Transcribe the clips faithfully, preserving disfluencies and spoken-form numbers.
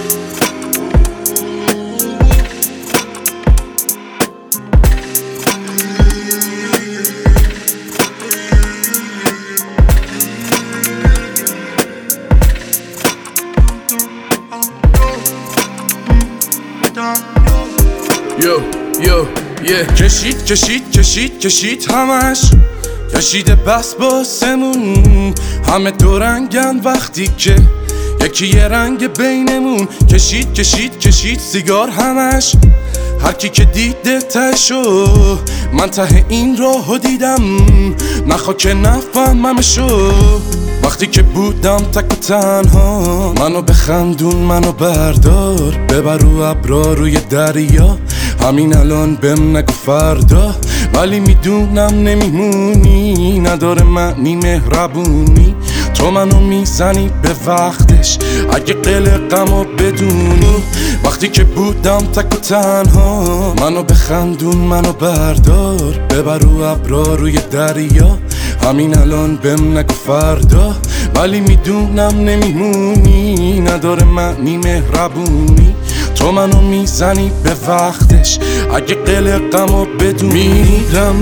یو یو یه کشید کشید کشید کشید همش کشیده بس باسمون همه دو رنگن وقتی که یکی یه رنگ بینمون کشید کشید کشید سیگار همش هر کی که دیده تهشو من ته این راهو دیدم نخوا که نفهممشو وقتی که بودم تک و تنها منو بخندون منو بردار ببر رو ابرا روی دریا همین الان بهم نگو فردا ولی میدونم نمیمونی نداره معنی مهربونی تو منو میزنی به وقتش اگه قلقمو بدونی وقتی که بودم تک و تنها منو بخندون منو بردار ببر رو ابرا روی دریا همین الان بهم نگو فردا ولی میدونم نمیمونی نداره معنی مهربونی تو منو میزنی به وقتش اگه قلقمو بدونی میرم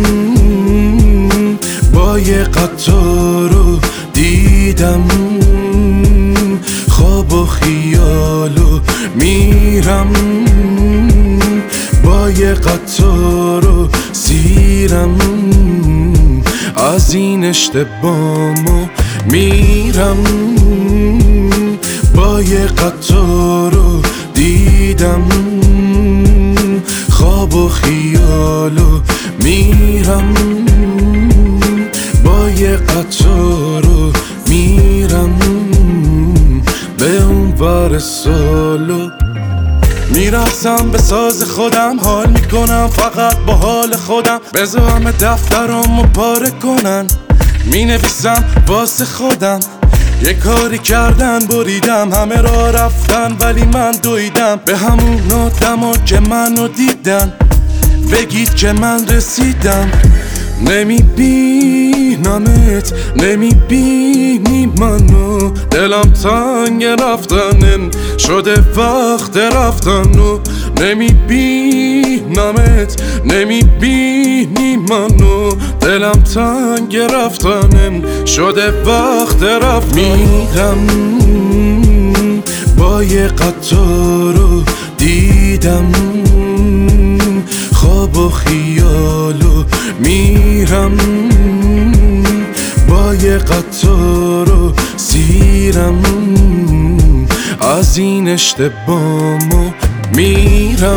با یه قطارو دیدم خواب و خیالو میرم با یه قطارو سیرم از این اشتباهمو میرم با یه قطارو دیدم خواب و خیالو میرم با یه قطارو میرم به اون ور سالو میرسم به ساز خودم حال میکنم فقط با حال خودم بذار همه دفترامو پاره کنن مینویسم واسه خودم یه کاری کردن بریدم همه را رفتن ولی من دویدم به همون آدما که منو دیدن بگید که من رسیدم نمیبینمت نمیبینی منو دلم تنگ رفتنم شده وقت رفتن و نمیبینمت نمیبینی منو دلم تنگ رفتنم شده وقت رفتن میرم با یه قطارو دیدم خواب و خیالو میرم با یه قطارو سیرم از این اشتباهمو میرم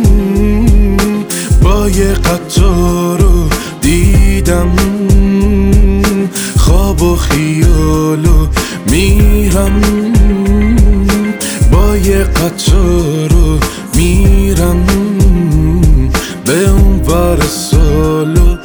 با یه قطارو دیدم خواب و خیالو میرم با یه قطارو میرم به اون ور سالو